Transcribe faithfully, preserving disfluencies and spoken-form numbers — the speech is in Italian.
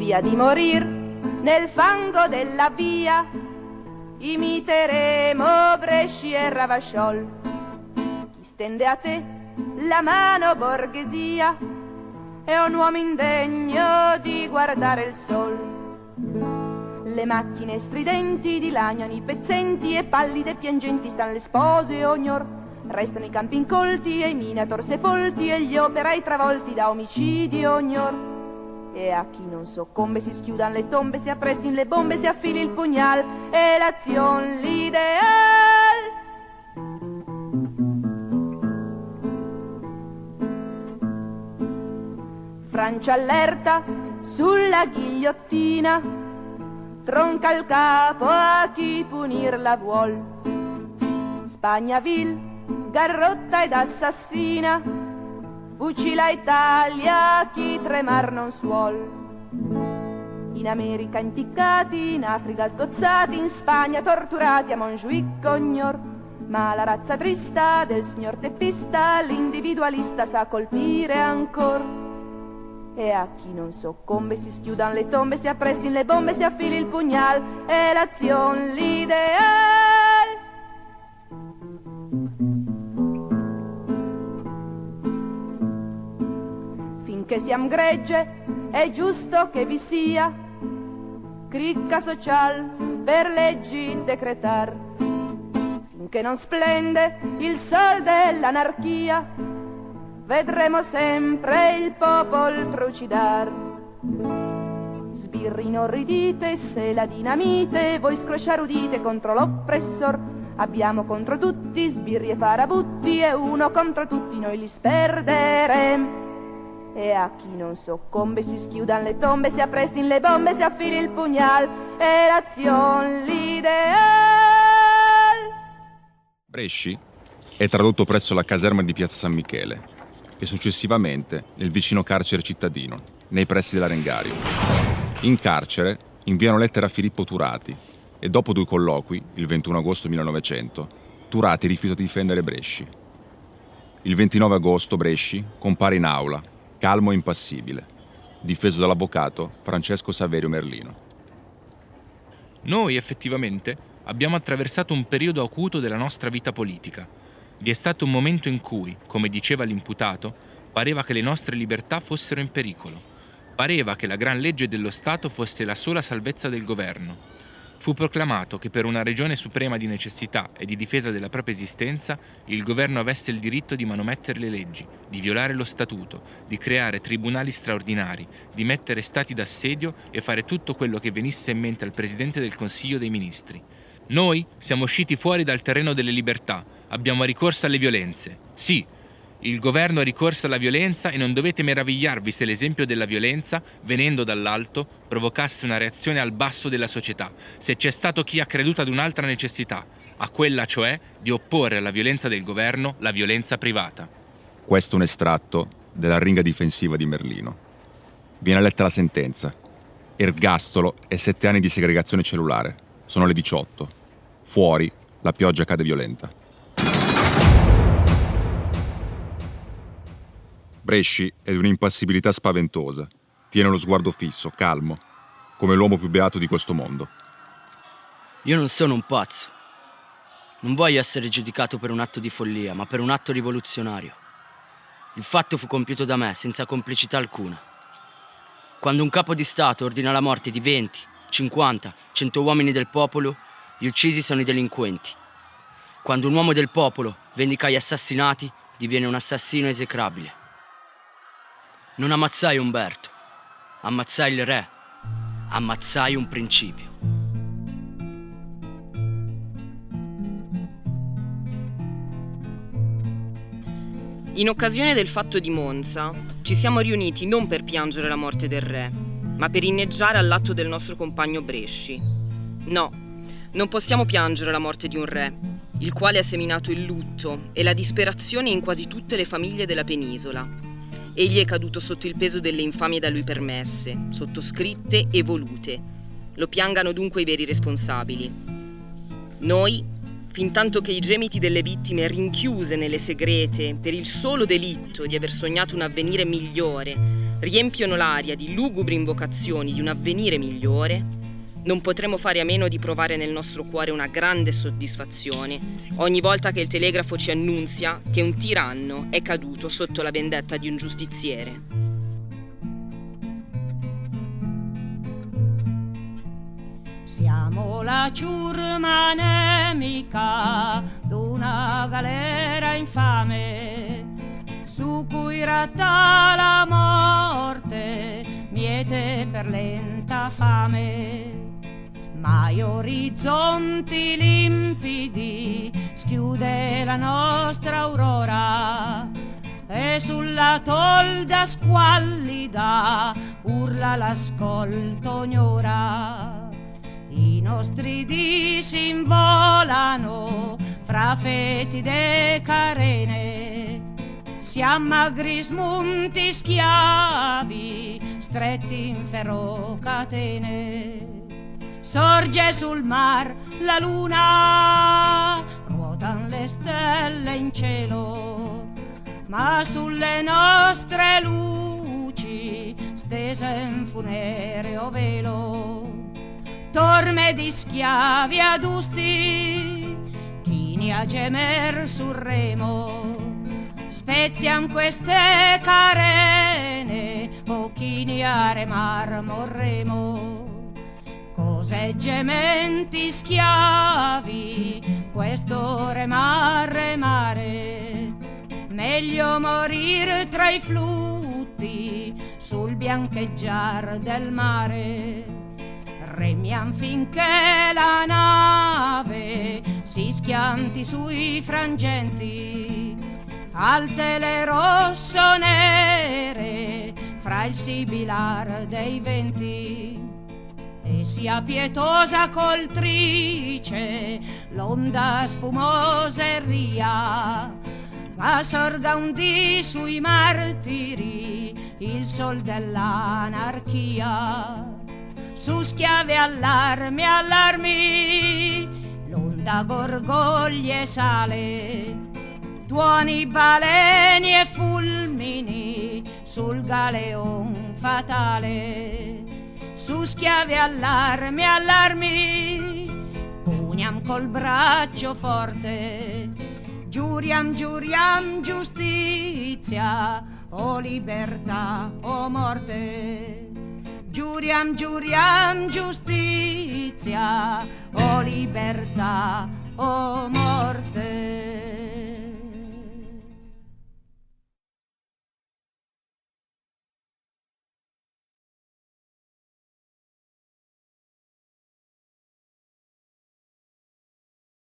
Via di morir nel fango della via, imiteremo Bresci e Ravachol. Chi stende a te la mano, borghesia, è un uomo indegno di guardare il sol. Le macchine stridenti dilaniano i pezzenti e pallide e piangenti stan le spose ognor. Restano i campi incolti e i minator sepolti e gli operai travolti da omicidi ognor. E a chi non soccombe si schiudan le tombe, si appressin le bombe, si affili il pugnal e l'azion l'ideal. Francia allerta sulla ghigliottina, tronca il capo a chi punirla vuol. Spagna vil, garrotta ed assassina, fucila Italia chi tremar non suol. In America impiccati, in Africa sgozzati, in Spagna torturati a Montjuic ognor. Ma la razza trista del signor teppista l'individualista sa colpire ancor. E a chi non soccombe si schiudan le tombe, si appressin le bombe, si affili il pugnal e l'azion l'ideal. Finché siam gregge è giusto che vi sia cricca social per leggi decretar. Finché non splende il sol dell'anarchia, vedremo sempre il popol trucidar. Sbirri inorridite, se la dinamite voi scrosciar udite contro l'oppressor. Abbiamo contro tutti sbirri e farabutti e uno contro tutti noi li sperderem. E a chi non soccombe si schiudan le tombe, si appressin le bombe, si affili il pugnal e l'azion l'ideal. Bresci è tradotto presso la caserma di Piazza San Michele e successivamente nel vicino carcere cittadino, nei pressi dell'Arengario. In carcere inviano lettere a Filippo Turati e dopo due colloqui, il ventuno agosto millenovecento, Turati rifiuta di difendere Bresci. Il ventinove agosto Bresci compare in aula, calmo e impassibile, difeso dall'avvocato Francesco Saverio Merlino. Noi effettivamente abbiamo attraversato un periodo acuto della nostra vita politica. Vi è stato un momento in cui, come diceva l'imputato, pareva che le nostre libertà fossero in pericolo. Pareva che la gran legge dello Stato fosse la sola salvezza del governo. Fu proclamato che per una ragione suprema di necessità e di difesa della propria esistenza, il governo avesse il diritto di manomettere le leggi, di violare lo statuto, di creare tribunali straordinari, di mettere stati d'assedio e fare tutto quello che venisse in mente al Presidente del Consiglio dei Ministri. Noi siamo usciti fuori dal terreno delle libertà, abbiamo ricorso alle violenze. Sì, il governo ha ricorso alla violenza e non dovete meravigliarvi se l'esempio della violenza, venendo dall'alto, provocasse una reazione al basso della società, se c'è stato chi ha creduto ad un'altra necessità, a quella cioè di opporre alla violenza del governo la violenza privata. Questo è un estratto della ringa difensiva di Merlino. Viene letta la sentenza. Ergastolo e sette anni di segregazione cellulare. Sono le diciotto. Fuori la pioggia cade violenta. Bresci è di un'impassibilità spaventosa. Tiene lo sguardo fisso, calmo, come l'uomo più beato di questo mondo. Io non sono un pazzo. Non voglio essere giudicato per un atto di follia, ma per un atto rivoluzionario. Il fatto fu compiuto da me, senza complicità alcuna. Quando un capo di Stato ordina la morte di venti, cinquanta, cento uomini del popolo, gli uccisi sono i delinquenti. Quando un uomo del popolo vendica gli assassinati, diviene un assassino esecrabile. Non ammazzai Umberto, ammazzai il re, ammazzai un principio. In occasione del fatto di Monza, ci siamo riuniti non per piangere la morte del re, ma per inneggiare all'atto del nostro compagno Bresci. No, non possiamo piangere la morte di un re, il quale ha seminato il lutto e la disperazione in quasi tutte le famiglie della penisola. Egli è caduto sotto il peso delle infamie da lui permesse, sottoscritte e volute. Lo piangano dunque i veri responsabili. Noi, fintanto che i gemiti delle vittime rinchiuse nelle segrete per il solo delitto di aver sognato un avvenire migliore, riempiono l'aria di lugubri invocazioni di un avvenire migliore, non potremo fare a meno di provare nel nostro cuore una grande soddisfazione ogni volta che il telegrafo ci annunzia che un tiranno è caduto sotto la vendetta di un giustiziere. Siamo la ciurma nemica d'una galera infame, su cui ratta la morte, miete per lenta fame. Mai orizzonti limpidi schiude la nostra aurora, e sulla tolda squallida urla l'ascolto ognora. I nostri dì s'involano fra fetide carene, siamo magri smunti schiavi stretti in ferro catene. Sorge sul mar la luna, ruotan le stelle in cielo, ma sulle nostre luci stese in funereo velo. Torme di schiavi adusti, chini a gemer sul remo, spezian queste carene, o chini a remar morremo. Cos'è gementi schiavi, questo remar remare, meglio morir tra i flutti sul biancheggiar del mare. Remiam finché la nave si schianti sui frangenti, alte le rosso-nere fra il sibilar dei venti, e sia pietosa coltrice l'onda spumosa e ria, ma sorga un dì sui martiri il sol dell'anarchia. Su schiave allarmi, allarmi, l'onda gorgoglie sale, tuoni baleni e fulmini sul galeon fatale. Su schiave allarmi, allarmi, puniam col braccio forte, giuriam, giuriam giustizia, o libertà o morte. Giuriam, giuriam giustizia, o libertà o morte.